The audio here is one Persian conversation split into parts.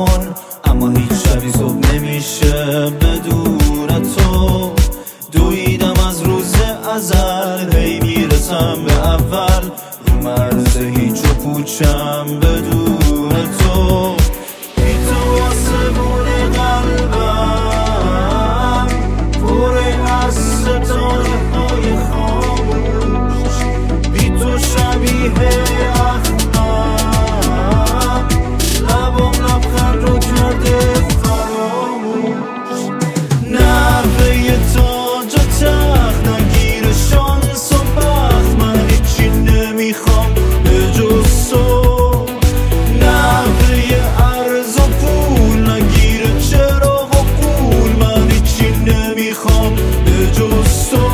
کن، اما هیچ شبی صبح نمیشه بدون تو. دویدم از روز ازل، هی میرسم به اول، رو مرز هیچ و پوچم بدون تو. بی تو آسمون قلبم پره از ستاره های خاموش، بی تو شبیه اخمم، لبم لبخند رو کرده فراموش. نحوه تاج و تخت نگیر شانس و بخت، من هیچی نمیخوام به جز تو. نحوه ارز و پول نگیر چراغ و قول، من هیچی نمیخوام به جز تو.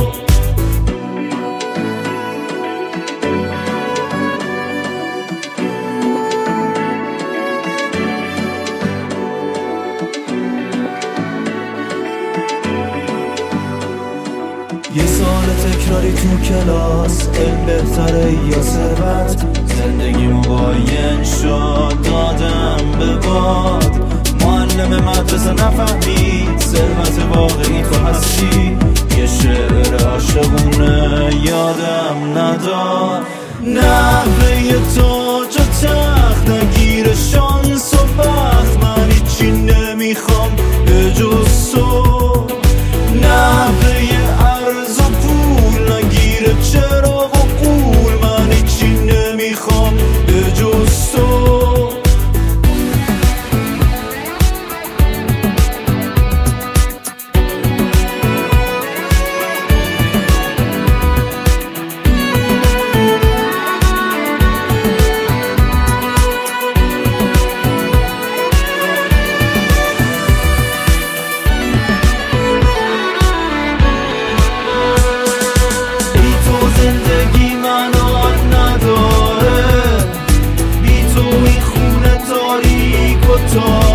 یه سال تکراری تو کلاس، علم بهتره یا ثروت؟ زندگیمو باین شد دادم به باد. معلم مدرسه نفهمید ثروت واقعی تو هستی، یه شعر عاشقونه یادم نداد. نحوه تاج و تخت نگیر شانس و بخت، من هیچی نمیخوام به جز تو. نحوه ارز و پول نگیر چراغ و قول، من هیچی نمیخوام به جز تو. زندگی منو نداره، بی تو این خونه تاریک و تاریک.